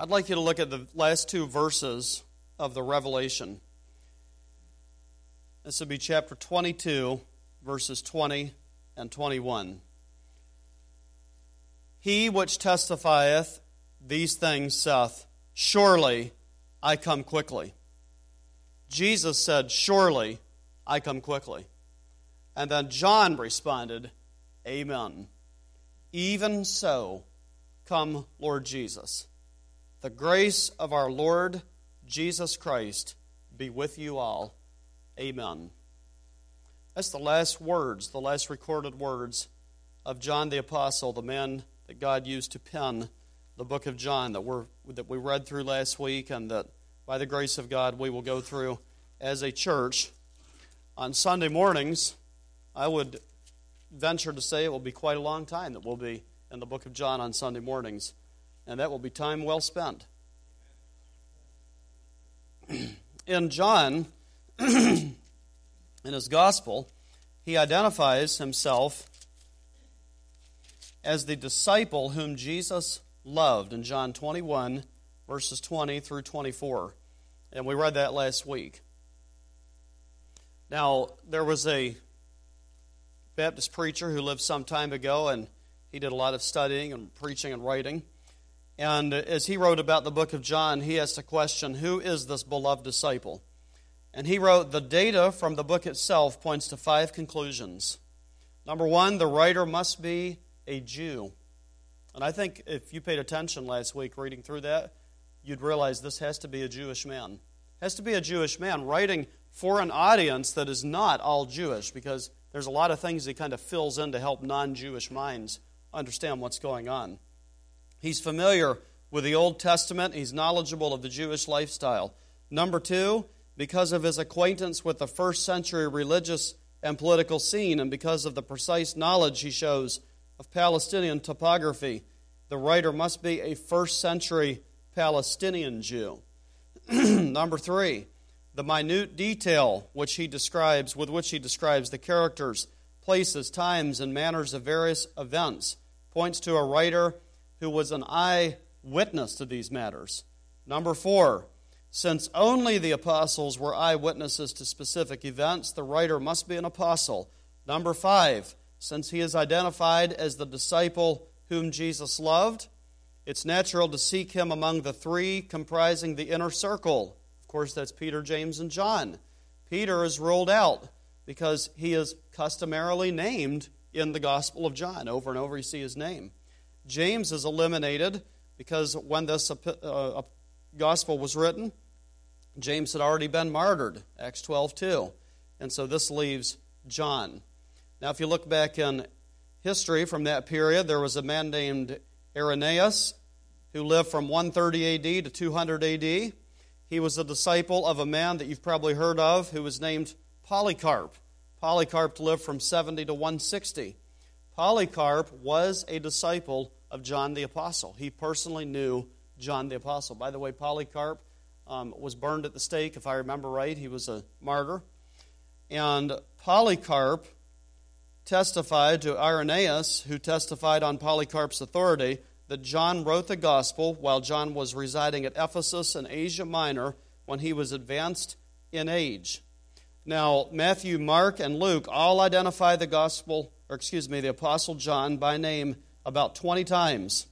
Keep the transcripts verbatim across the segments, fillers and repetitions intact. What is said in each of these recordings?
I'd like you to look at the last two verses of the Revelation. This would be chapter twenty-two, verses twenty and twenty-one. He which testifieth these things saith, Surely I come quickly. Jesus said, Surely I come quickly. And then John responded, Amen. Even so, come, Lord Jesus. The grace of our Lord Jesus Christ be with you all. Amen. That's the last words, the last recorded words of John the Apostle, the man that God used to pen the book of John that, we're, that we read through last week and that by the grace of God we will go through as a church. On Sunday mornings, I would venture to say it will be quite a long time that we'll be in the book of John on Sunday mornings, and that will be time well spent. In John, in his gospel, he identifies himself as the disciple whom Jesus loved in John twenty-one, verses twenty through twenty-four. And we read that last week. Now, there was a Baptist preacher who lived some time ago, and he did a lot of studying and preaching and writing. And as he wrote about the book of John, he asked a question, who is this beloved disciple? And he wrote, the data from the book itself points to five conclusions. Number one, the writer must be a Jew. And I think if you paid attention last week reading through that, you'd realize this has to be a Jewish man. It has to be a Jewish man writing for an audience that is not all Jewish, because there's a lot of things he kind of fills in to help non-Jewish minds understand what's going on. He's familiar with the Old Testament. He's knowledgeable of the Jewish lifestyle. Number two, because of his acquaintance with the first century religious and political scene, and because of the precise knowledge he shows of Palestinian topography, the writer must be a first century Palestinian Jew. Number three, the minute detail which he describes, with which he describes the characters, places, times, and manners of various events points to a writer who was an eyewitness to these matters. Number four, since only the apostles were eyewitnesses to specific events, the writer must be an apostle. Number five, since he is identified as the disciple whom Jesus loved, it's natural to seek him among the three comprising the inner circle. Of course, that's Peter, James, and John. Peter is ruled out because he is customarily named in the Gospel of John. Over and over you see his name. James is eliminated because when this uh, Gospel was written, James had already been martyred, Acts twelve two. And so this leaves John. Now, if you look back in history from that period, there was a man named Irenaeus who lived from one thirty A D to two hundred A D. He was a disciple of a man that you've probably heard of who was named Polycarp. Polycarp lived from seventy to one sixty. Polycarp was a disciple of John the Apostle. He personally knew John the Apostle. By the way, Polycarp um, was burned at the stake, if I remember right. He was a martyr. And Polycarp testified to Irenaeus, who testified on Polycarp's authority, that John wrote the Gospel while John was residing at Ephesus in Asia Minor when he was advanced in age. Now, Matthew, Mark, and Luke all identify the Gospel, or excuse me, the Apostle John by name about twenty times.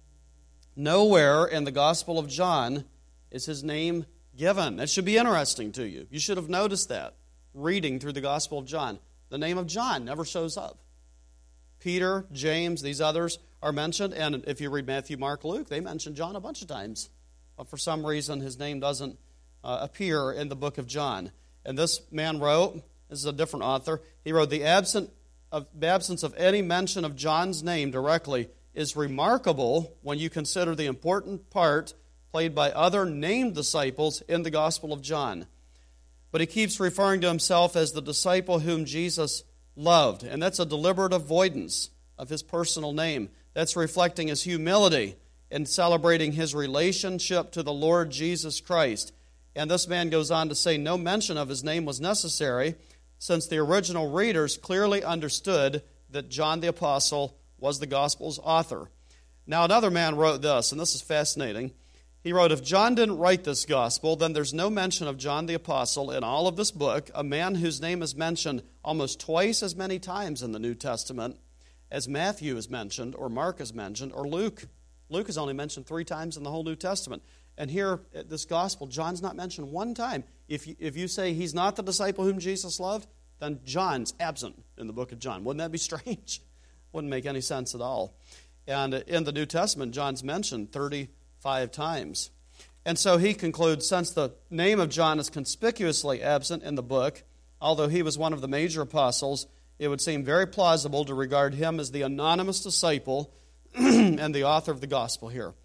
Nowhere in the Gospel of John is his name given. That should be interesting to you. You should have noticed that, reading through the Gospel of John. The name of John never shows up. Peter, James, these others are mentioned, and if you read Matthew, Mark, Luke, they mention John a bunch of times. But for some reason, his name doesn't uh, appear in the book of John. And this man wrote, this is a different author, he wrote, the absent of, absence of any mention of John's name directly is remarkable when you consider the important part played by other named disciples in the Gospel of John. But he keeps referring to himself as the disciple whom Jesus loved. And that's a deliberate avoidance of his personal name. That's reflecting his humility in celebrating his relationship to the Lord Jesus Christ. And this man goes on to say no mention of his name was necessary, since the original readers clearly understood that John the Apostle was the Gospel's author. Now another man wrote this, and this is fascinating. He wrote, if John didn't write this gospel, then there's no mention of John the Apostle in all of this book, a man whose name is mentioned almost twice as many times in the New Testament as Matthew is mentioned, or Mark is mentioned, or Luke. Luke is only mentioned three times in the whole New Testament. And here, at this gospel, John's not mentioned one time. If you, if you say he's not the disciple whom Jesus loved, then John's absent in the book of John. Wouldn't that be strange? Wouldn't make any sense at all. And in the New Testament, John's mentioned thirty-five times. And so he concludes, since the name of John is conspicuously absent in the book, although he was one of the major apostles, it would seem very plausible to regard him as the anonymous disciple and the author of the gospel here.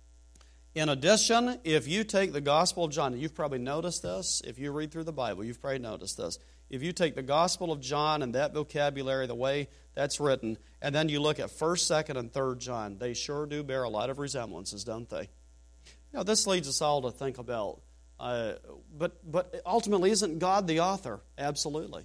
In addition, if you take the Gospel of John, and you've probably noticed this, if you read through the Bible, you've probably noticed this. If you take the Gospel of John and that vocabulary, the way that's written, and then you look at first, second, and third John, they sure do bear a lot of resemblances, don't they? Now, this leads us all to think about, uh, but, but ultimately, isn't God the author? Absolutely.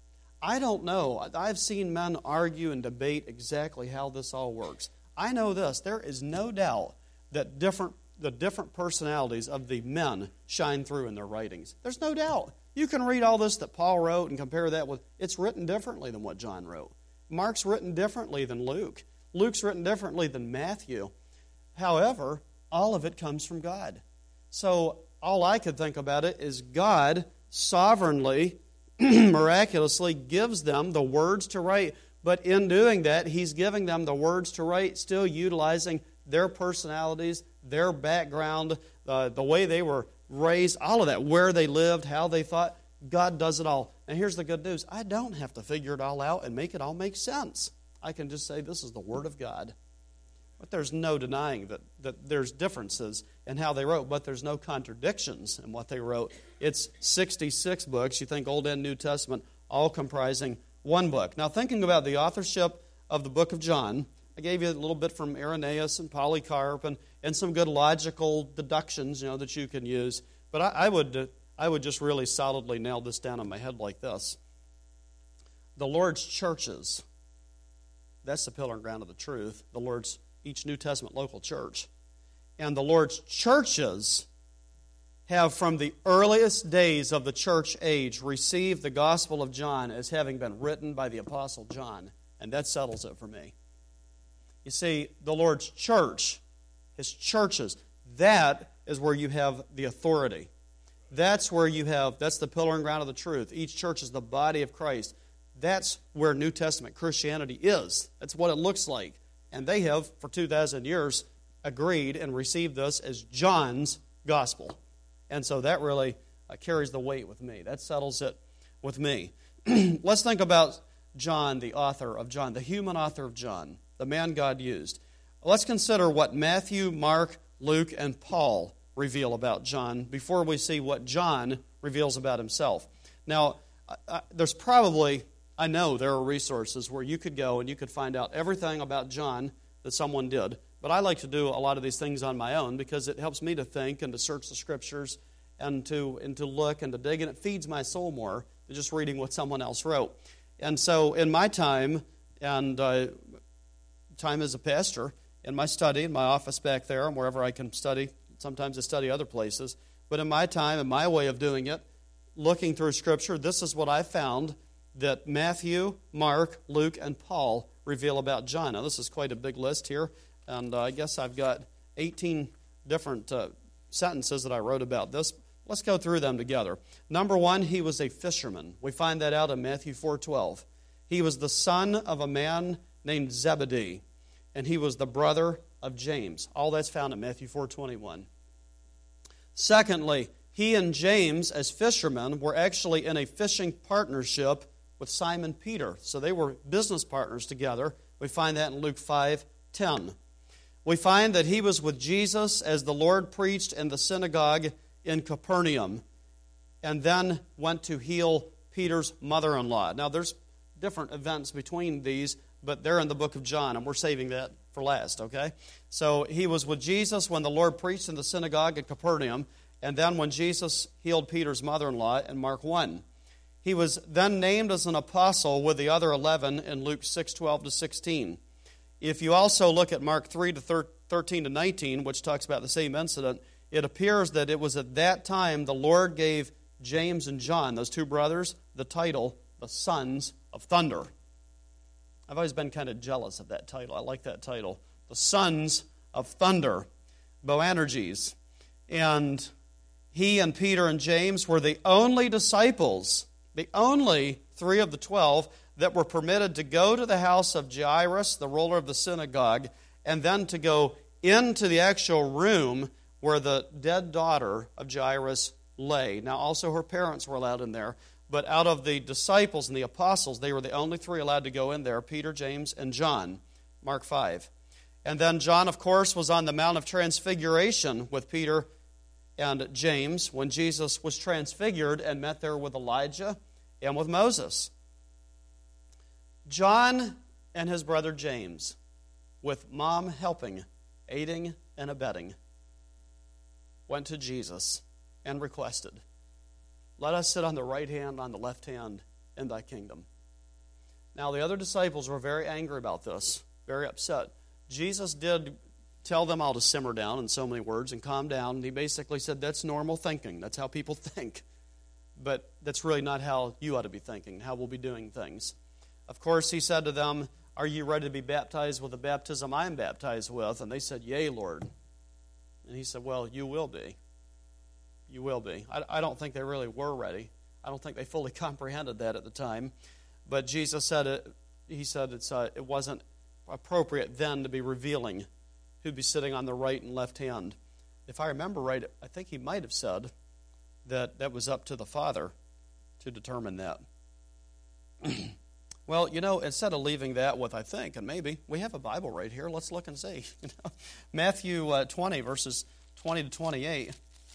I don't know. I've seen men argue and debate exactly how this all works. I know this. There is no doubt that different the different personalities of the men shine through in their writings. There's no doubt. You can read all this that Paul wrote and compare that with, it's written differently than what John wrote. Mark's written differently than Luke. Luke's written differently than Matthew. However, all of it comes from God. So all I could think about it is God sovereignly, miraculously gives them the words to write. But in doing that, He's giving them the words to write, still utilizing their personalities, their background, uh, the way they were raised, all of that, where they lived, how they thought. God does it all. And here's the good news. I don't have to figure it all out and make it all make sense. I can just say this is the Word of God. But there's no denying that, that there's differences in how they wrote, but there's no contradictions in what they wrote. It's sixty-six books, you think Old and New Testament, all comprising one book. Now, thinking about the authorship of the book of John, I gave you a little bit from Irenaeus and Polycarp and, and some good logical deductions, you know, that you can use. But I, I would uh, I would just really solidly nail this down on my head like this. The Lord's churches, that's the pillar and ground of the truth. The Lord's, each New Testament local church. And the Lord's churches have from the earliest days of the church age received the Gospel of John as having been written by the Apostle John. And that settles it for me. You see, the Lord's church, His churches, that is where you have the authority. That's where you have, that's the pillar and ground of the truth. Each church is the body of Christ. That's where New Testament Christianity is. That's what it looks like. And they have, for two thousand years, agreed and received this as John's gospel. And so that really uh, carries the weight with me. That settles it with me. Let's think about John, the author of John, the human author of John, the man God used. Let's consider what Matthew, Mark, Luke, and Paul reveal about John before we see what John reveals about himself. Now, I, I, there's probably, I know there are resources where you could go and you could find out everything about John that someone did. But I like to do a lot of these things on my own because it helps me to think and to search the Scriptures and to and to look and to dig, and it feeds my soul more than just reading what someone else wrote. And so in my time, and uh, time as a pastor, in my study, in my office back there, and wherever I can study, sometimes I study other places, but in my time and my way of doing it, looking through Scripture, this is what I found that Matthew, Mark, Luke, and Paul reveal about John. Now, this is quite a big list here, and uh, I guess I've got eighteen different uh, sentences that I wrote about this. Let's go through them together. Number one, he was a fisherman. We find that out in Matthew four twelve. He was the son of a man named Zebedee, and he was the brother of James. All that's found in Matthew four twenty-one. Secondly, he and James, as fishermen, were actually in a fishing partnership with Simon Peter. So they were business partners together. We find that in Luke five ten. We find that he was with Jesus as the Lord preached in the synagogue in Capernaum, and then went to heal Peter's mother-in-law. Now, there's different events between these, but they're in the book of John, and we're saving that for last, okay? So he was with Jesus when the Lord preached in the synagogue at Capernaum, and then when Jesus healed Peter's mother-in-law in Mark one. He was then named as an apostle with the other eleven in Luke six twelve to sixteen. If you also look at Mark three to thirteen to nineteen, which talks about the same incident, it appears that it was at that time the Lord gave James and John, those two brothers, the title, the Sons of Thunder. I've always been kind of jealous of that title. I like that title. The Sons of Thunder, Boanerges. And he and Peter and James were the only disciples, the only three of the twelve, that were permitted to go to the house of Jairus, the ruler of the synagogue, and then to go into the actual room where the dead daughter of Jairus lay. Now, also her parents were allowed in there, but out of the disciples and the apostles, they were the only three allowed to go in there, Peter, James, and John, Mark five. And then John, of course, was on the Mount of Transfiguration with Peter and James when Jesus was transfigured and met there with Elijah and with Moses. John and his brother James, with mom helping, aiding and abetting, went to Jesus and requested, "Let us sit on the right hand, on the left hand in thy kingdom." Now, the other disciples were very angry about this, very upset. Jesus did tell them all to simmer down in so many words and calm down. And he basically said, that's normal thinking. That's how people think. But that's really not how you ought to be thinking, how we'll be doing things. Of course, he said to them, "Are you ready to be baptized with the baptism I am baptized with?" And they said, "Yea, Lord." And he said, "Well, you will be. You will be." I, I don't think they really were ready. I don't think they fully comprehended that at the time. But Jesus said it. He said it's uh, it wasn't appropriate then to be revealing who'd be sitting on the right and left hand. If I remember right, I think he might have said that that was up to the Father to determine that. Well, you know, instead of leaving that with I think, and maybe, we have a Bible right here. Let's look and see. You know, Matthew uh, twenty, verses twenty to twenty-eight.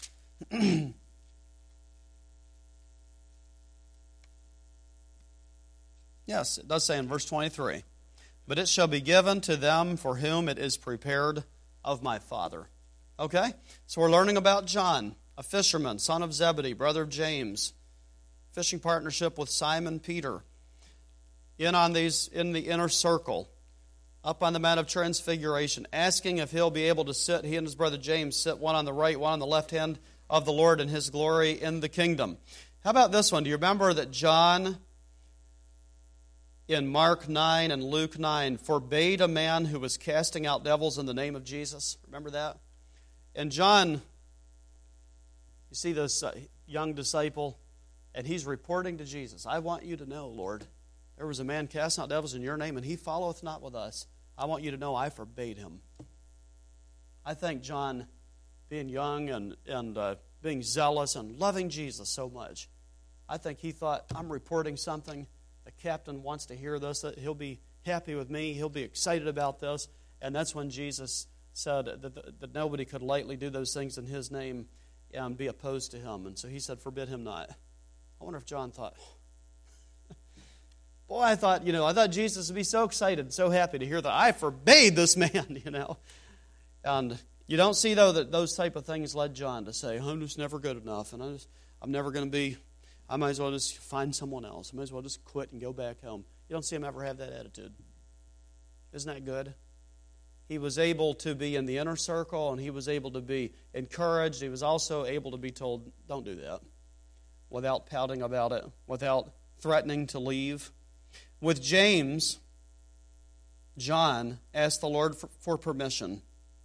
Yes, it does say in verse twenty-three, "But it shall be given to them for whom it is prepared of my Father." Okay? So we're learning about John, a fisherman, son of Zebedee, brother of James, fishing partnership with Simon Peter, in on these in the inner circle, up on the Mount of Transfiguration, asking if he'll be able to sit, he and his brother James, sit one on the right, one on the left hand of the Lord in his glory in the kingdom. How about this one? Do you remember that John, in Mark nine and Luke nine, forbade a man who was casting out devils in the name of Jesus? Remember that? And John, you see this uh, young disciple, and he's reporting to Jesus, "I want you to know, Lord, there was a man casting out devils in your name, and he followeth not with us. I want you to know I forbade him." I think John, being young and, and uh, being zealous and loving Jesus so much, I think he thought, I'm reporting something. The captain wants to hear this. That he'll be happy with me. He'll be excited about this. And that's when Jesus said that, that nobody could lightly do those things in his name and be opposed to him. And so he said, "Forbid him not." I wonder if John thought, boy, I thought, you know, I thought Jesus would be so excited, so happy to hear that I forbade this man, you know. And you don't see, though, that those type of things led John to say, I'm just never good enough, and I just, I'm never going to be, I might as well just find someone else. I might as well just quit and go back home. You don't see him ever have that attitude. Isn't that good? He was able to be in the inner circle, and he was able to be encouraged. He was also able to be told, don't do that, without pouting about it, without threatening to leave. With James, John asked the Lord for, for permission.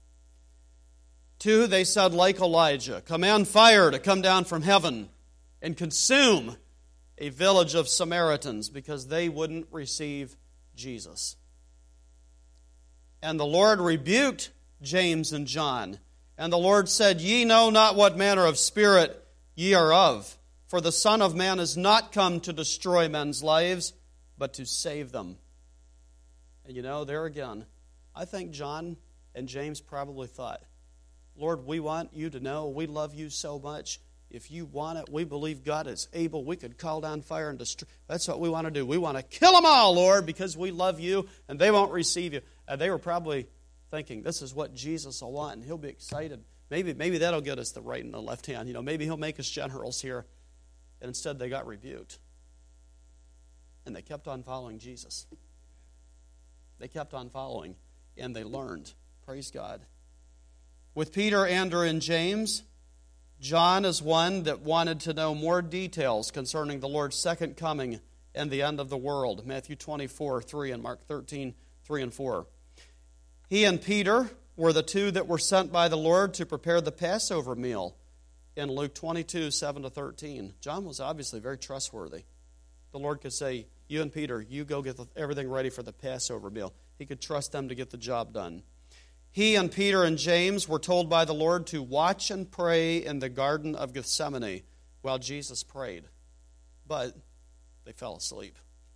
Two, they said, like Elijah, command fire to come down from heaven and consume a village of Samaritans because they wouldn't receive Jesus. And the Lord rebuked James and John. And the Lord said, Ye know not what manner of spirit ye are of, for the Son of Man is not come to destroy men's lives, but to save them. And you know, there again, I think John and James probably thought, Lord, we want you to know we love you so much. If you want it, we believe God is able. We could call down fire and destroy. That's what we want to do. We want to kill them all, Lord, because we love you and they won't receive you. And they were probably thinking, this is what Jesus will want, and he'll be excited. Maybe, maybe that'll get us the right and the left hand. You know, maybe he'll make us generals here. And instead they got rebuked. And they kept on following Jesus. They kept on following, and they learned. Praise God. With Peter, Andrew, and James, John is one that wanted to know more details concerning the Lord's second coming and the end of the world. Matthew twenty-four, three and Mark thirteen, three and four. He and Peter were the two that were sent by the Lord to prepare the Passover meal in Luke twenty-two, seven to thirteen. John was obviously very trustworthy. The Lord could say, you and Peter, you go get everything ready for the Passover meal. He could trust them to get the job done. He and Peter and James were told by the Lord to watch and pray in the Garden of Gethsemane while Jesus prayed. But they fell asleep.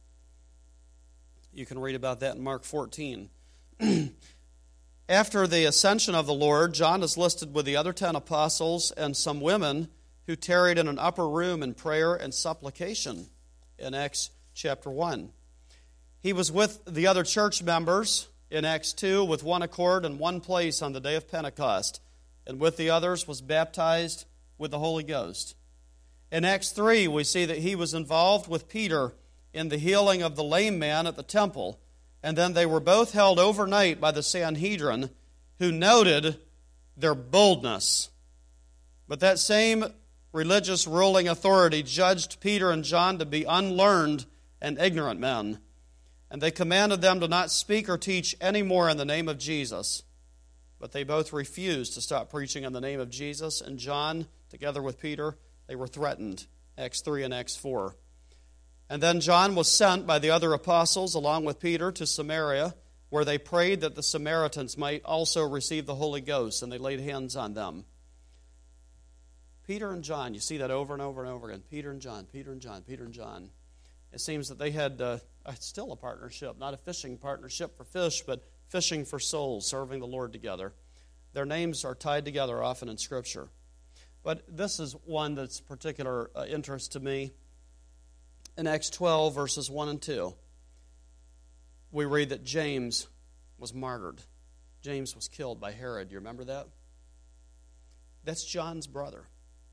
You can read about that in Mark fourteen. After the ascension of the Lord, John is listed with the other ten apostles and some women who tarried in an upper room in prayer and supplication in Acts chapter one. He was with the other church members in Acts two with one accord in one place on the day of Pentecost, and with the others was baptized with the Holy Ghost. In Acts three, we see that he was involved with Peter in the healing of the lame man at the temple, and then they were both held overnight by the Sanhedrin, who noted their boldness. But that same religious ruling authority judged Peter and John to be unlearned and ignorant men, and they commanded them to not speak or teach any more in the name of Jesus. But they both refused to stop preaching in the name of Jesus, and John, together with Peter, they were threatened, Acts three and Acts four. And then John was sent by the other apostles, along with Peter, to Samaria, where they prayed that the Samaritans might also receive the Holy Ghost, and they laid hands on them. Peter and John, you see that over and over and over again. Peter and John, Peter and John, Peter and John. It seems that they had uh, still a partnership, not a fishing partnership for fish, but fishing for souls, serving the Lord together. Their names are tied together often in Scripture. But this is one that's particular uh, interest to me. In Acts twelve, verses one and two, we read that James was martyred. James was killed by Herod. Do you remember that? That's John's brother.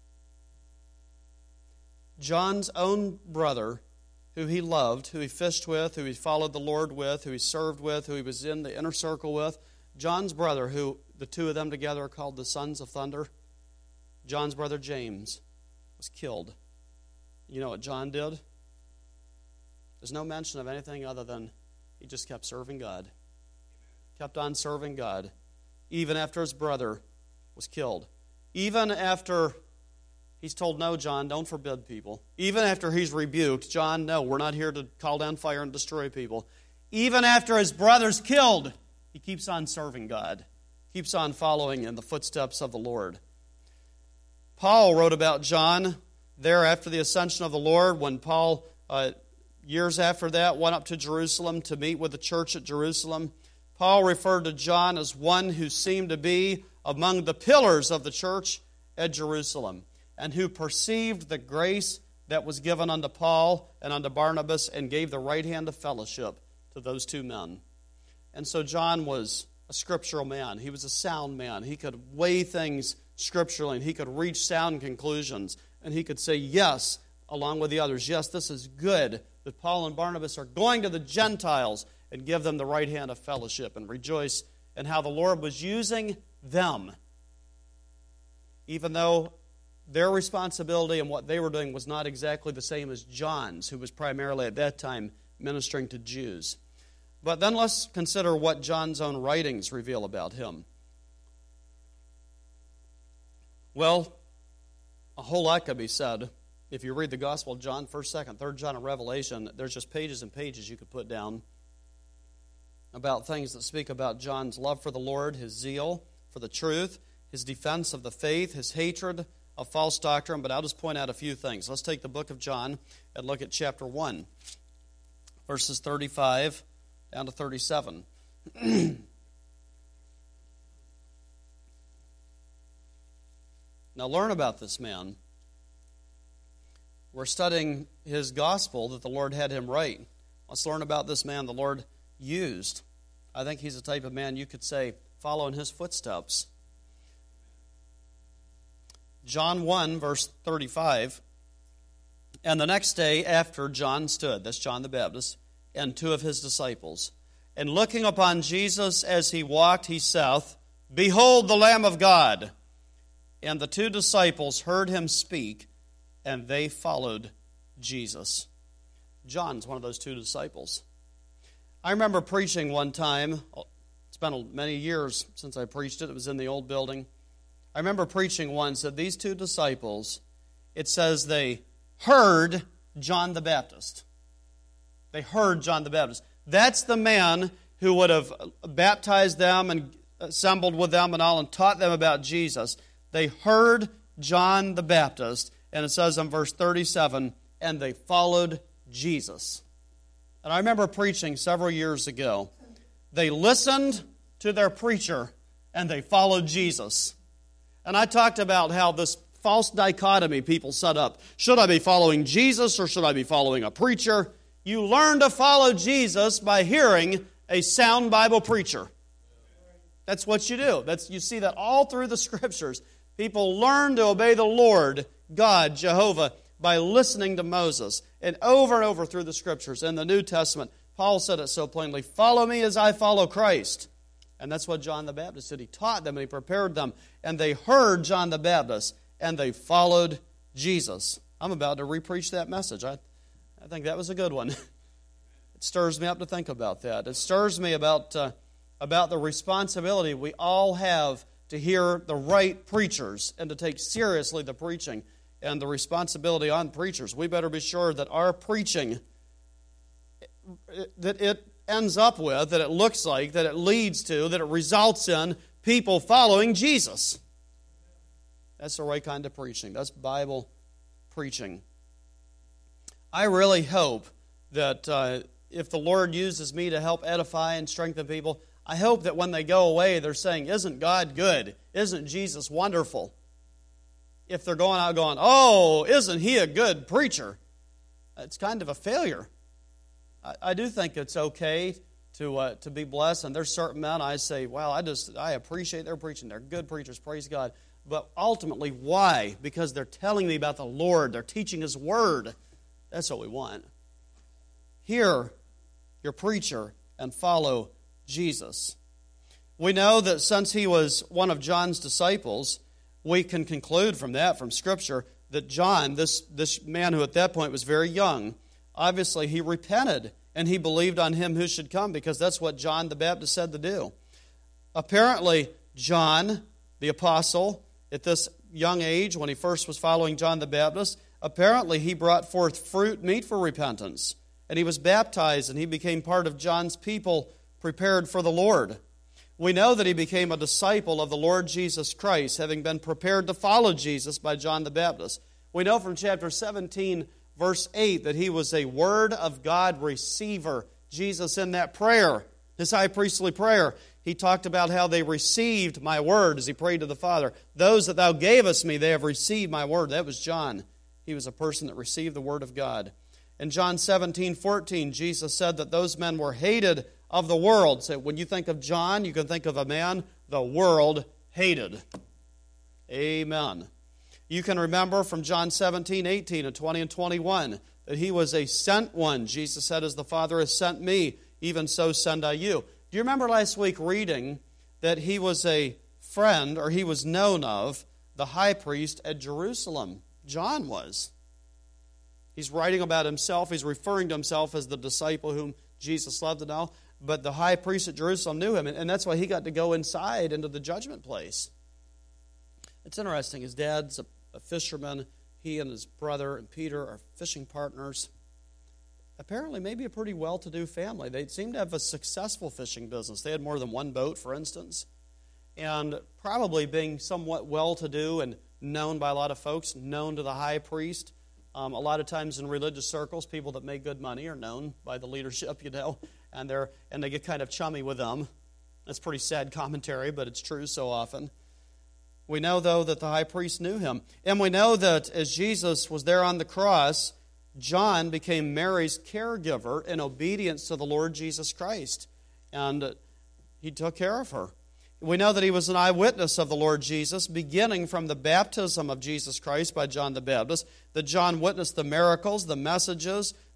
John's own brother, who he loved, who he fished with, who he followed the Lord with, who he served with, who he was in the inner circle with. John's brother, who the two of them together are called the Sons of Thunder. John's brother James was killed. You know what John did? There's no mention of anything other than he just kept serving God. Kept on serving God, even after his brother was killed. Even after he's told, no, John, don't forbid people. Even after he's rebuked, John, no, we're not here to call down fire and destroy people. Even after his brother's killed, he keeps on serving God. Keeps on following in the footsteps of the Lord. Paul wrote about John there after the ascension of the Lord, when Paul, uh, years after that, went up to Jerusalem to meet with the church at Jerusalem. Paul referred to John as one who seemed to be among the pillars of the church at Jerusalem, and who perceived the grace that was given unto Paul and unto Barnabas, and gave the right hand of fellowship to those two men. And so John was a scriptural man. He was a sound man. He could weigh things scripturally, and he could reach sound conclusions, and he could say, yes, along with the others, yes, this is good that Paul and Barnabas are going to the Gentiles, and give them the right hand of fellowship, and rejoice in how the Lord was using them, even though their responsibility and what they were doing was not exactly the same as John's, who was primarily at that time ministering to Jews. But then let's consider what John's own writings reveal about him. Well, a whole lot could be said. If you read the Gospel of John, first, second, third John, and Revelation, there's just pages and pages you could put down about things that speak about John's love for the Lord, his zeal for the truth, his defense of the faith, his hatred of false doctrine. But I'll just point out a few things. Let's take the book of John and look at chapter one, verses thirty-five down to thirty-seven. Now learn about this man. We're studying his gospel that the Lord had him write. Let's learn about this man the Lord used. I think he's the type of man you could say, follow in his footsteps. John one, verse thirty-five. And the next day after John stood, that's John the Baptist, and two of his disciples. And looking upon Jesus as he walked, he saith, Behold the Lamb of God. And the two disciples heard him speak, and they followed Jesus. John's one of those two disciples. I remember preaching one time. It's been many years since I preached it. It was in the old building. I remember preaching once that these two disciples, it says they heard John the Baptist. They heard John the Baptist. That's the man who would have baptized them and assembled with them and all and taught them about Jesus. They heard John the Baptist, and it says in verse thirty-seven, and they followed Jesus. And I remember preaching several years ago. They listened to their preacher, and they followed Jesus. And I talked about how this false dichotomy people set up. Should I be following Jesus or should I be following a preacher? You learn to follow Jesus by hearing a sound Bible preacher. That's what you do. That's, you see that all through the Scriptures. People learn to obey the Lord, God, Jehovah, by listening to Moses. And over and over through the Scriptures. In the New Testament, Paul said it so plainly, follow me as I follow Christ. And that's what John the Baptist did. He taught them and he prepared them. And they heard John the Baptist and they followed Jesus. I'm about to re-preach that message. I, I think that was a good one. It stirs me up to think about that. It stirs me about, uh, about the responsibility we all have to hear the right preachers and to take seriously the preaching and the responsibility on preachers. We better be sure that our preaching, that it ends up with, that it looks like, that it leads to, that it results in people following Jesus. That's the right kind of preaching. That's Bible preaching. I really hope that uh, if the Lord uses me to help edify and strengthen people, I hope that when they go away, they're saying, isn't God good? Isn't Jesus wonderful? If they're going out going, oh, isn't he a good preacher? It's kind of a failure. I, I do think it's okay to uh, to be blessed, and there's certain men I say, well, I just I appreciate their preaching. They're good preachers, praise God. But ultimately, why? Because they're telling me about the Lord. They're teaching His Word. That's what we want. Hear your preacher and follow Jesus. We know that since he was one of John's disciples, we can conclude from that, from Scripture, that John, this, this man who at that point was very young, obviously he repented and he believed on him who should come, because that's what John the Baptist said to do. Apparently, John, the apostle, at this young age, when he first was following John the Baptist, apparently he brought forth fruit meet for repentance. And he was baptized and he became part of John's people prepared for the Lord. We know that he became a disciple of the Lord Jesus Christ, having been prepared to follow Jesus by John the Baptist. We know from chapter seventeen, verse eight, that he was a Word of God receiver. Jesus, in that prayer, his high priestly prayer, he talked about how they received my word as he prayed to the Father. Those that thou gavest me, they have received my word. That was John. He was a person that received the word of God. In John seventeen, fourteen, Jesus said that those men were hated of the world. So when you think of John, you can think of a man the world hated. Amen. You can remember from John seventeen, eighteen, and twenty and twenty-one that he was a sent one. Jesus said, as the Father has sent me, even so send I you. Do you remember last week reading that he was a friend, or he was known of, the high priest at Jerusalem? John was. He's writing about himself. He's referring to himself as the disciple whom Jesus loved and all. But the high priest at Jerusalem knew him, and that's why he got to go inside into the judgment place. It's interesting. His dad's a, a fisherman. He and his brother and Peter are fishing partners. Apparently, maybe a pretty well-to-do family. They seemed to have a successful fishing business. They had more than one boat, for instance. And probably being somewhat well-to-do and known by a lot of folks, known to the high priest. Um, a lot of times in religious circles, people that make good money are known by the leadership, you know, and they're and they get kind of chummy with them. That's pretty sad commentary, but it's true so often. We know, though, that the high priest knew him. And we know that as Jesus was there on the cross, John became Mary's caregiver in obedience to the Lord Jesus Christ. And he took care of her. We know that he was an eyewitness of the Lord Jesus, beginning from the baptism of Jesus Christ by John the Baptist, that John witnessed the miracles, the messages,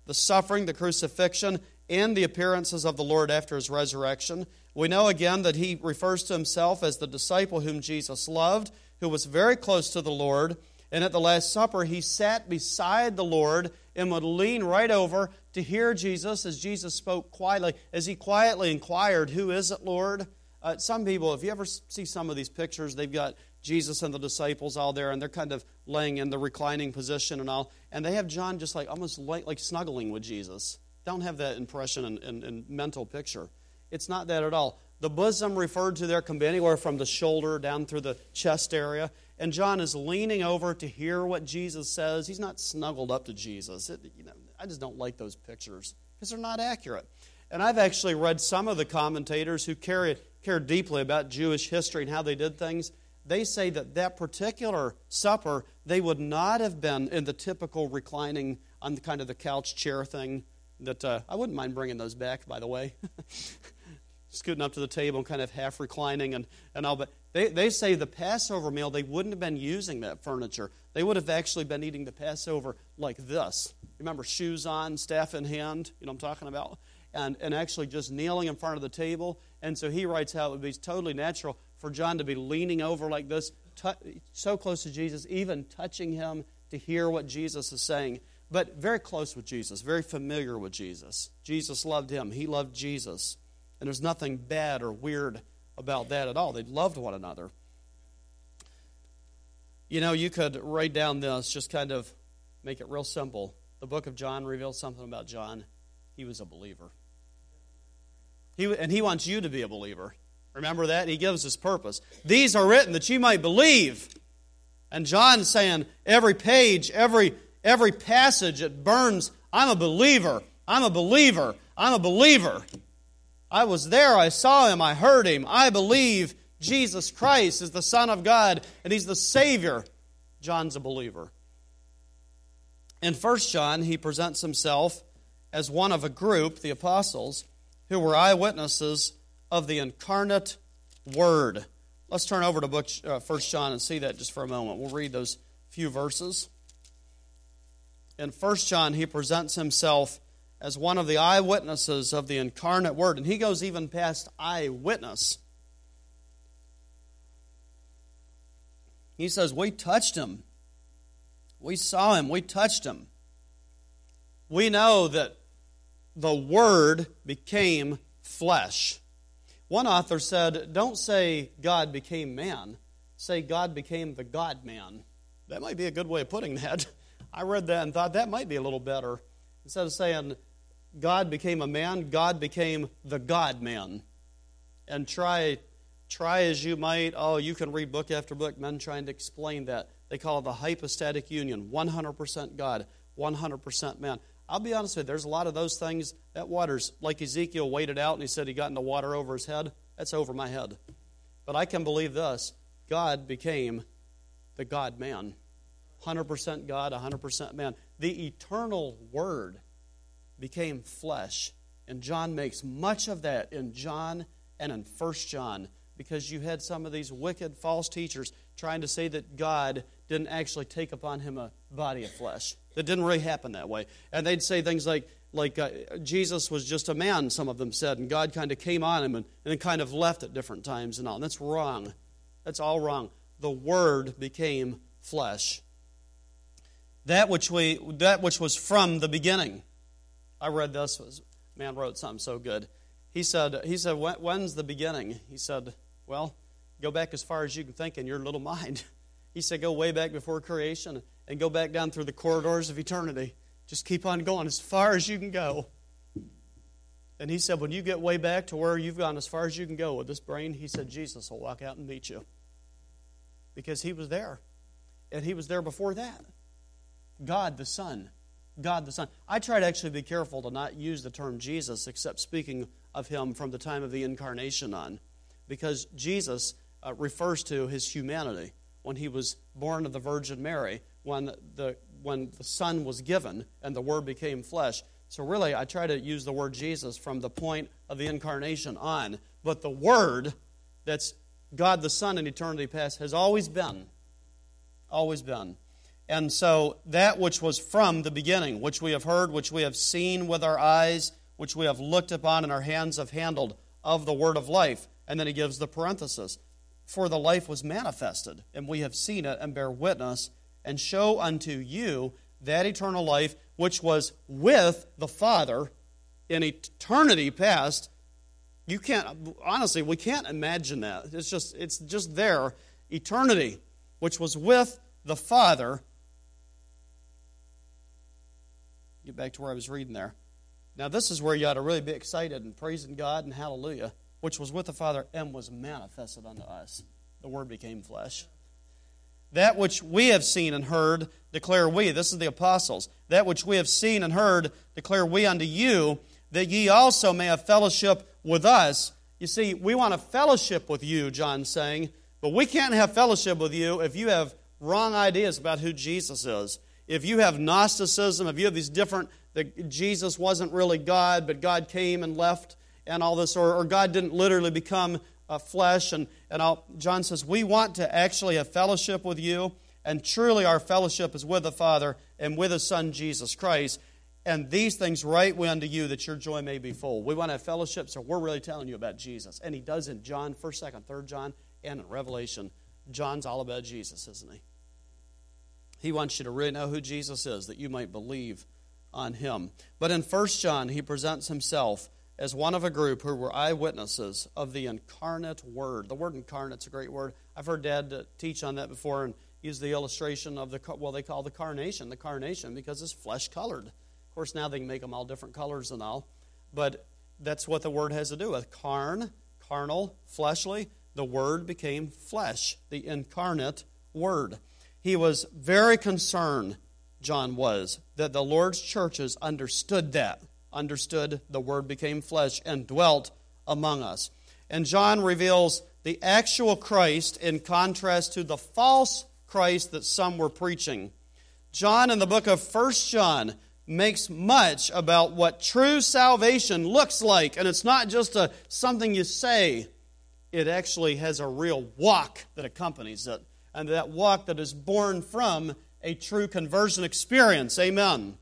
the suffering, the crucifixion, and the appearances of the Lord after his resurrection. We know again that he refers to himself as the disciple whom Jesus loved, who was very close to the Lord. And at the Last Supper, he sat beside the Lord and would lean right over to hear Jesus as Jesus spoke quietly, as he quietly inquired, "Who is it, Lord?" Uh, some people, if you ever see some of these pictures, they've got Jesus and the disciples all there, and they're kind of laying in the reclining position and all, and they have John just like almost like, like snuggling with Jesus. Don't have that impression and, and, and mental picture. It's not that at all. The bosom referred to there can be anywhere from the shoulder down through the chest area, and John is leaning over to hear what Jesus says. He's not snuggled up to Jesus. It, you know, I just don't like those pictures because they're not accurate. And I've actually read some of the commentators who care, care deeply about Jewish history and how they did things. They say that that particular supper, they would not have been in the typical reclining on the kind of the couch chair thing. That uh, I wouldn't mind bringing those back, by the way. Scooting up to the table and kind of half reclining and, and all. But they, they say the Passover meal, they wouldn't have been using that furniture. They would have actually been eating the Passover like this. Remember, shoes on, staff in hand, you know what I'm talking about? And, and actually just kneeling in front of the table. And so he writes how it would be totally natural for John to be leaning over like this, t- so close to Jesus, even touching him to hear what Jesus is saying. But very close with Jesus, very familiar with Jesus. Jesus loved him. He loved Jesus. And there's nothing bad or weird about that at all. They loved one another. You know, you could write down this, just kind of make it real simple. The book of John reveals something about John. He was a believer. He, and he wants you to be a believer. Remember that? He gives us purpose. These are written that you might believe. And John's saying every page, every Every passage, it burns, I'm a believer, I'm a believer, I'm a believer. I was there, I saw him, I heard him. I believe Jesus Christ is the Son of God and he's the Savior. John's a believer. In First John, he presents himself as one of a group, the apostles, who were eyewitnesses of the incarnate Word. Let's turn over to book uh, First John and see that just for a moment. We'll read those few verses. In First John, he presents himself as one of the eyewitnesses of the incarnate Word. And he goes even past eyewitness. He says, we touched him. We saw him. We touched him. We know that the Word became flesh. One author said, don't say God became man. Say God became the God-man. That might be a good way of putting that. I read that and thought that might be a little better. Instead of saying God became a man, God became the God-man. And try try as you might, oh, you can read book after book, men trying to explain that. They call it the hypostatic union, one hundred percent God, one hundred percent man. I'll be honest with you, there's a lot of those things. That water's, like Ezekiel waded out and he said he got in the water over his head. That's over my head. But I can believe this. God became the God-man. one hundred percent God, one hundred percent man. The eternal Word became flesh. And John makes much of that in John and in First John, because you had some of these wicked false teachers trying to say that God didn't actually take upon him a body of flesh. That didn't really happen that way. And they'd say things like, like uh, Jesus was just a man, some of them said, and God kind of came on him and, and then kind of left at different times and all. And that's wrong. That's all wrong. The Word became flesh. That which we that which was from the beginning. I read this. Was man wrote something so good. He said, he said, when's the beginning? He said, well, go back as far as you can think in your little mind. He said, go way back before creation and go back down through the corridors of eternity. Just keep on going as far as you can go. And he said, when you get way back to where you've gone as far as you can go with this brain, he said, Jesus will walk out and meet you. Because he was there. And he was there before that. God the Son. God the Son. I try to actually be careful to not use the term Jesus except speaking of him from the time of the incarnation on. Because Jesus uh, refers to his humanity when he was born of the Virgin Mary, when the, when the Son was given and the Word became flesh. So really, I try to use the word Jesus from the point of the incarnation on. But the Word, that's God the Son in eternity past, has always been. Always been. And so that which was from the beginning, which we have heard, which we have seen with our eyes, which we have looked upon and our hands have handled, of the word of life. And then he gives the parenthesis. For the life was manifested, and we have seen it and bear witness, and show unto you that eternal life which was with the Father in eternity past. You can't, honestly, we can't imagine that. It's just, it's just there. Eternity, which was with the Father. Get back to where I was reading there. Now, this is where you ought to really be excited and praising God and hallelujah, which was with the Father and was manifested unto us. The Word became flesh. That which we have seen and heard, declare we. This is the apostles. That which we have seen and heard, declare we unto you, that ye also may have fellowship with us. You see, we want a fellowship with you, John's saying, but we can't have fellowship with you if you have wrong ideas about who Jesus is. If you have Gnosticism, if you have these different, that Jesus wasn't really God, but God came and left and all this, or, or God didn't literally become uh, flesh. And, and all, John says, we want to actually have fellowship with you, and truly our fellowship is with the Father and with His Son, Jesus Christ. And these things write we unto you, that your joy may be full. We want to have fellowship, so we're really telling you about Jesus. And he does in John, first, second, third John, and in Revelation. John's all about Jesus, isn't he? He wants you to really know who Jesus is, that you might believe on him. But in First John, he presents himself as one of a group who were eyewitnesses of the incarnate Word. The word incarnate's a great word. I've heard Dad uh, teach on that before and use the illustration of the, well, they call the carnation, the carnation, because it's flesh-colored. Of course, now they can make them all different colors and all, but that's what the Word has to do with. Carn, carnal, fleshly, the Word became flesh, the incarnate Word. He was very concerned, John was, that the Lord's churches understood that, understood the Word became flesh and dwelt among us. And John reveals the actual Christ in contrast to the false Christ that some were preaching. John, in the book of First John, makes much about what true salvation looks like. And it's not just a something you say. It actually has a real walk that accompanies it. And that walk that is born from a true conversion experience. Amen.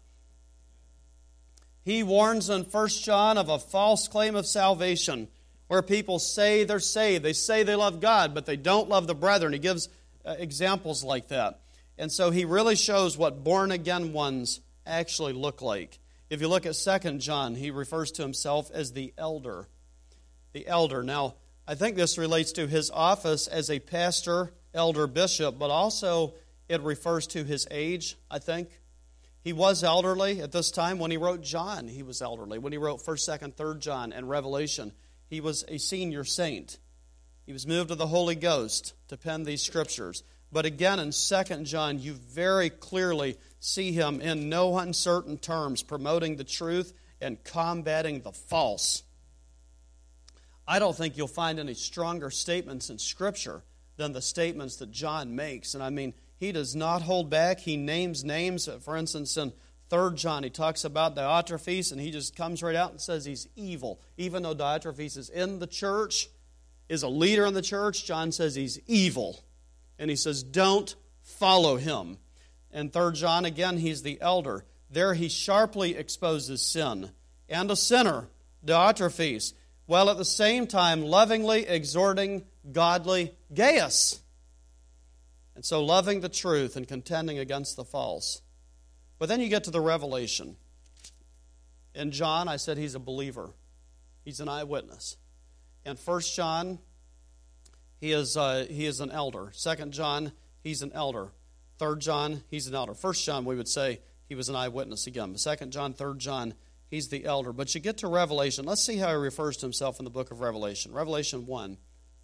He warns in First John of a false claim of salvation, where people say they're saved. They say they love God, but they don't love the brethren. He gives uh, examples like that. And so he really shows what born-again ones actually look like. If you look at Second John, he refers to himself as the elder. The elder. Now, I think this relates to his office as a pastor, elder, bishop, but also it refers to his age, I think. He was elderly at this time. When he wrote John, he was elderly. When he wrote First, Second, Third John and Revelation, he was a senior saint. He was moved to the Holy Ghost to pen these scriptures. But again, in Second John, you very clearly see him in no uncertain terms promoting the truth and combating the false. I don't think you'll find any stronger statements in Scripture than the statements that John makes. And I mean, he does not hold back. He names names. For instance, in Third John, he talks about Diotrephes, and he just comes right out and says he's evil. Even though Diotrephes is in the church, is a leader in the church, John says he's evil. And he says, don't follow him. In Third John, again, he's the elder. There he sharply exposes sin and a sinner, Diotrephes, while at the same time lovingly exhorting godly Gaius. And so loving the truth and contending against the false. But then you get to the Revelation. In John, I said he's a believer. He's an eyewitness. In First John, he is uh, he is an elder. Second John, he's an elder. Third John, he's an elder. First John, we would say he was an eyewitness again. But Second John, Third John, he's the elder. But you get to Revelation. Let's see how he refers to himself in the book of Revelation. Revelation one.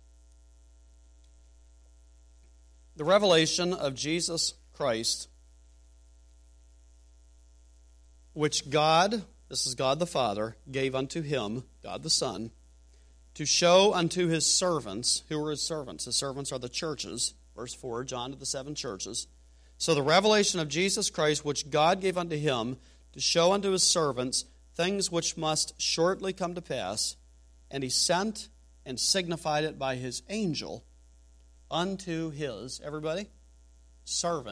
The revelation of Jesus Christ, which God, this is God the Father, gave unto him, God the Son, to show unto his servants. Who are his servants? His servants are the churches. Verse four, John to the seven churches. So the revelation of Jesus Christ, which God gave unto him, to show unto his servants things which must shortly come to pass, and he sent and signified it by his angel unto his, everybody, servant,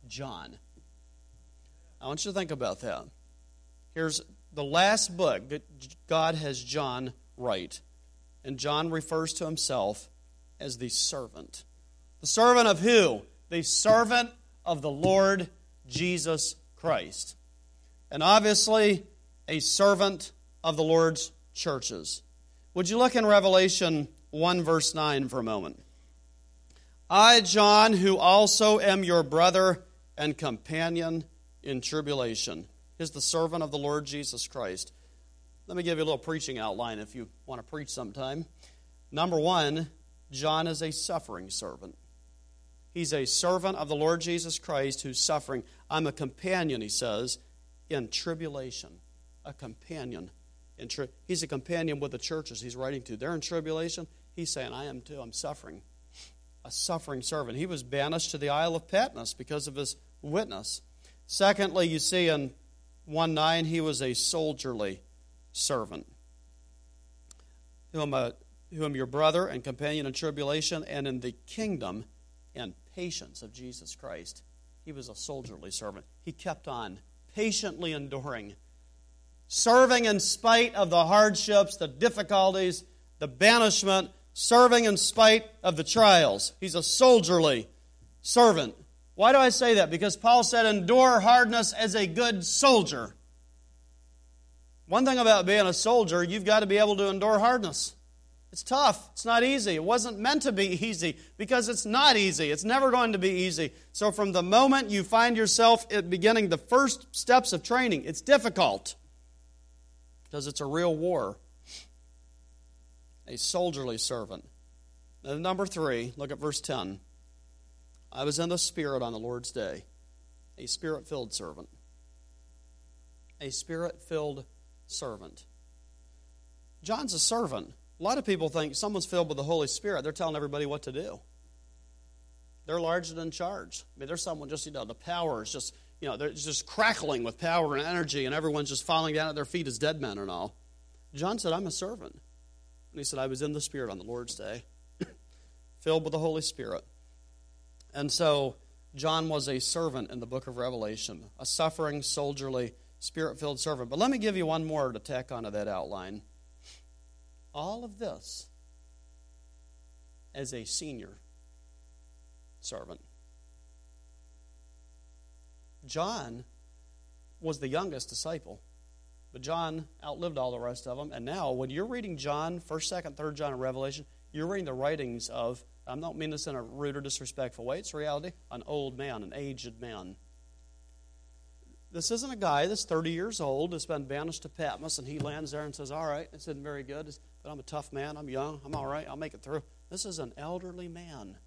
John. I want you to think about that. Here's the last book that God has John write. And John refers to himself as the servant. The servant of who? The servant of the Lord Jesus Christ. And obviously, a servant of the Lord's churches. Would you look in Revelation one, verse nine for a moment? I, John, who also am your brother and companion in tribulation, is the servant of the Lord Jesus Christ. Let me give you a little preaching outline if you want to preach sometime. Number one, John is a suffering servant. He's a servant of the Lord Jesus Christ who's suffering. I'm a companion, he says, in tribulation. A companion. In tri- he's a companion with the churches he's writing to. They're in tribulation. He's saying, I am too. I'm suffering. A suffering servant. He was banished to the Isle of Patmos because of his witness. Secondly, you see in one nine, he was a soldierly servant. Whom, uh, whom your brother and companion in tribulation and in the kingdom and patience of Jesus Christ. He was a soldierly servant. He kept on patiently enduring, serving in spite of the hardships, the difficulties, the banishment, serving in spite of the trials. He's a soldierly servant. Why do I say that? Because Paul said, endure hardness as a good soldier. One thing about being a soldier, you've got to be able to endure hardness. It's tough. It's not easy. It wasn't meant to be easy because it's not easy. It's never going to be easy. So from the moment you find yourself at beginning the first steps of training, it's difficult because it's a real war. A soldierly servant. And number three, look at verse ten. I was in the Spirit on the Lord's day. A Spirit-filled servant. A Spirit-filled servant. John's a servant. A lot of people think someone's filled with the Holy Spirit, they're telling everybody what to do. They're larger than charge. I mean, there's someone just, you know, the power is just, you know, they're just crackling with power and energy, and everyone's just falling down at their feet as dead men and all. John said, I'm a servant. And he said, I was in the Spirit on the Lord's day, filled with the Holy Spirit. And so, John was a servant in the book of Revelation, a suffering, soldierly, Spirit-filled servant. But let me give you one more to tack onto that outline. All of this as a senior servant. John was the youngest disciple, but John outlived all the rest of them. And now, when you're reading John, first, second, third John, and Revelation, you're reading the writings of, I don't mean this in a rude or disrespectful way, it's reality, an old man, an aged man. This isn't a guy that's thirty years old, that's been banished to Patmos, and he lands there and says, all right, it's been very good, but I'm a tough man, I'm young, I'm all right, I'll make it through. This is an elderly man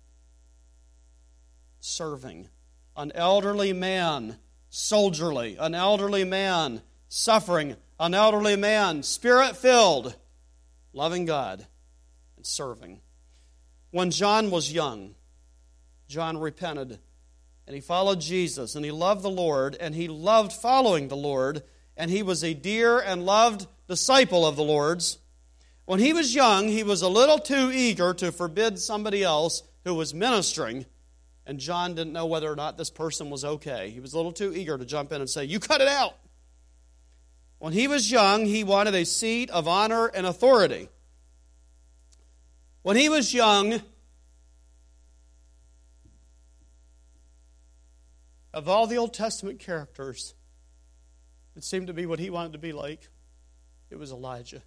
serving. An elderly man, soldierly. An elderly man, suffering. An elderly man, Spirit-filled, loving God and serving. When John was young, John repented, and he followed Jesus, and he loved the Lord, and he loved following the Lord, and he was a dear and loved disciple of the Lord's. When he was young, he was a little too eager to forbid somebody else who was ministering, and John didn't know whether or not this person was okay. He was a little too eager to jump in and say, you cut it out. When he was young, he wanted a seat of honor and authority. When he was young, of all the Old Testament characters, it seemed to be what he wanted to be like. It was Elijah.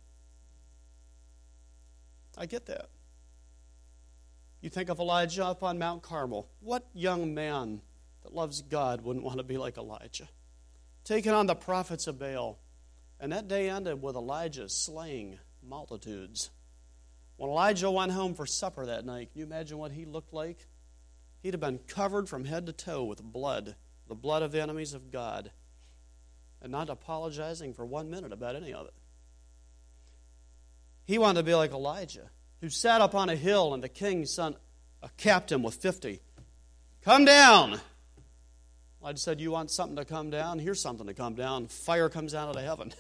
I get that. You think of Elijah up on Mount Carmel. What young man that loves God wouldn't want to be like Elijah? Taking on the prophets of Baal. And that day ended with Elijah slaying multitudes. When Elijah went home for supper that night, can you imagine what he looked like? He'd have been covered from head to toe with blood, the blood of the enemies of God, and not apologizing for one minute about any of it. He wanted to be like Elijah, who sat up on a hill and the king sent a captain with fifty. Come down. Elijah said, you want something to come down? Here's something to come down. Fire comes out of heaven.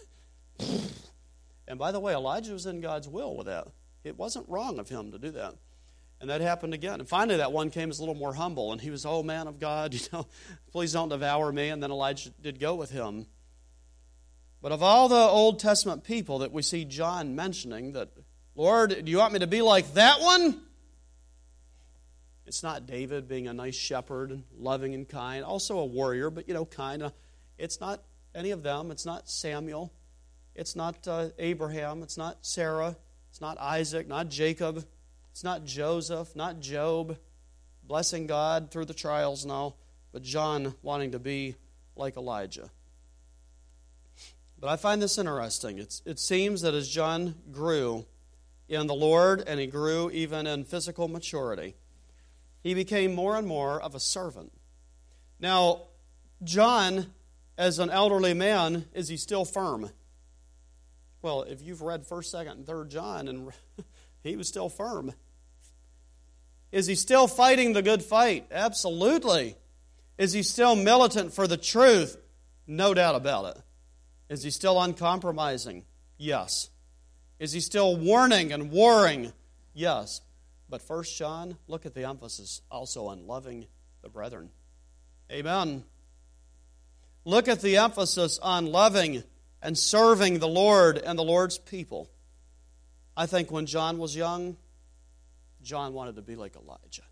And by the way, Elijah was in God's will with that. It wasn't wrong of him to do that. And that happened again. And finally that one came as a little more humble, and he was, oh, man of God, you know, please don't devour me. And then Elijah did go with him. But of all the Old Testament people that we see John mentioning that, Lord, do you want me to be like that one? It's not David being a nice shepherd and loving and kind, also a warrior, but, you know, kind of. It's not any of them. It's not Samuel. It's not uh, Abraham. It's not Sarah. It's not Isaac, not Jacob. It's not Joseph, not Job, blessing God through the trials now, but John wanting to be like Elijah. But I find this interesting. It's, it seems that as John grew in the Lord, and he grew even in physical maturity, he became more and more of a servant. Now, John, as an elderly man, is he still firm? Well, if you've read first, second, and third John, and he was still firm. Is he still fighting the good fight? Absolutely. Is he still militant for the truth? No doubt about it. Is he still uncompromising? Yes. Is he still warning and warring? Yes. But First John, look at the emphasis also on loving the brethren. Amen. Look at the emphasis on loving and serving the Lord and the Lord's people. I think when John was young, John wanted to be like Elijah.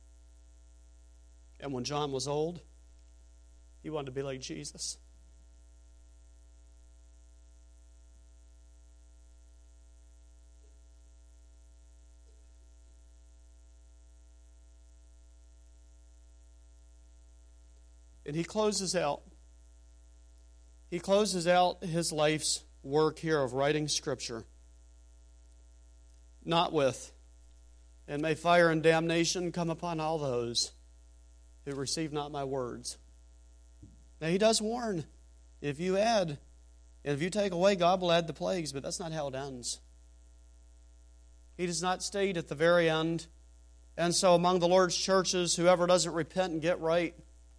And when John was old, he wanted to be like Jesus. And he closes out, he closes out his life's work here of writing Scripture, not with, and may fire and damnation come upon all those who receive not my words. Now he does warn, if you add, and if you take away, God will add the plagues, but that's not how it ends. He does not state at the very end, and so among the Lord's churches, whoever doesn't repent and get right,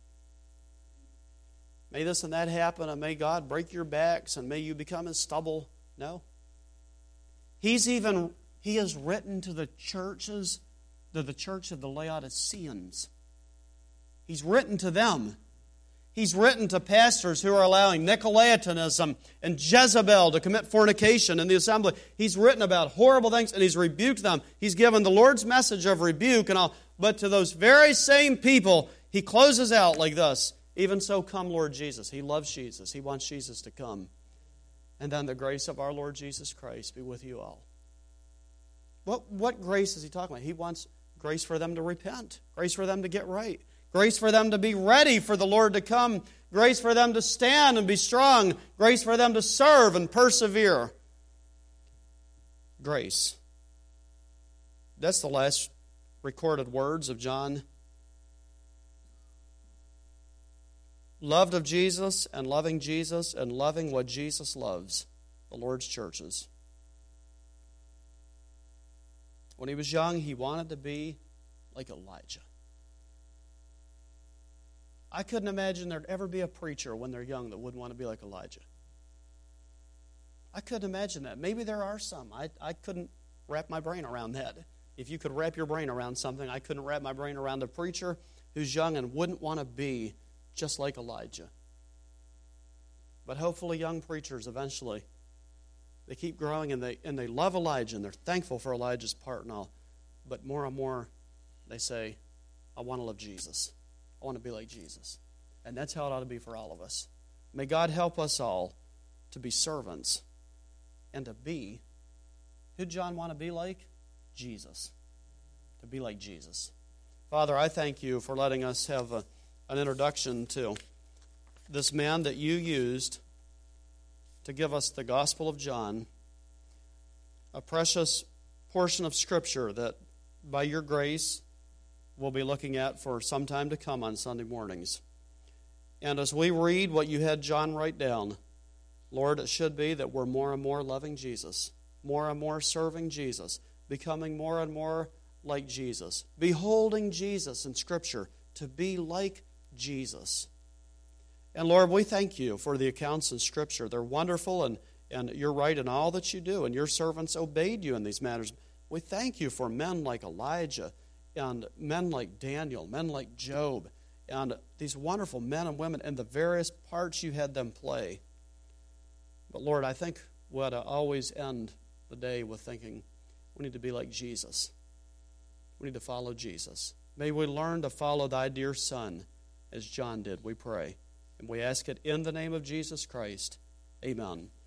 may this and that happen, and may God break your backs, and may you become as stubble. No. He's even, he has written to the churches, to the church of the Laodiceans. He's written to them. He's written to pastors who are allowing Nicolaitanism and Jezebel to commit fornication in the assembly. He's written about horrible things, and he's rebuked them. He's given the Lord's message of rebuke and all. But to those very same people, he closes out like this. Even so, come, Lord Jesus. He loves Jesus. He wants Jesus to come. And then the grace of our Lord Jesus Christ be with you all. What, what grace is he talking about? He wants grace for them to repent. Grace for them to get right. Grace for them to be ready for the Lord to come. Grace for them to stand and be strong. Grace for them to serve and persevere. Grace. That's the last recorded words of John. Loved of Jesus and loving Jesus and loving what Jesus loves, the Lord's churches. When he was young, he wanted to be like Elijah. I couldn't imagine there'd ever be a preacher when they're young that wouldn't want to be like Elijah. I couldn't imagine that. Maybe there are some. I, I couldn't wrap my brain around that. If you could wrap your brain around something, I couldn't wrap my brain around a preacher who's young and wouldn't want to be just like Elijah. But hopefully young preachers eventually, they keep growing and they and they love Elijah and they're thankful for Elijah's part and all. But more and more they say, I want to love Jesus. I want to be like Jesus. And that's how it ought to be for all of us. May God help us all to be servants and to be, who did John want to be like? Jesus. To be like Jesus. Father, I thank you for letting us have a an introduction to this man that you used to give us the Gospel of John, a precious portion of Scripture that by your grace we'll be looking at for some time to come on Sunday mornings. And as we read what you had John write down, Lord, it should be that we're more and more loving Jesus, more and more serving Jesus, becoming more and more like Jesus, beholding Jesus in Scripture, to be like Jesus. And Lord, we thank you for the accounts in Scripture. They're wonderful, and, and you're right in all that you do, and your servants obeyed you in these matters. We thank you for men like Elijah and men like Daniel, men like Job, and these wonderful men and women and the various parts you had them play. But Lord, I think we ought to always end the day with thinking we need to be like Jesus. We need to follow Jesus. May we learn to follow thy dear Son as John did, we pray. And we ask it in the name of Jesus Christ. Amen.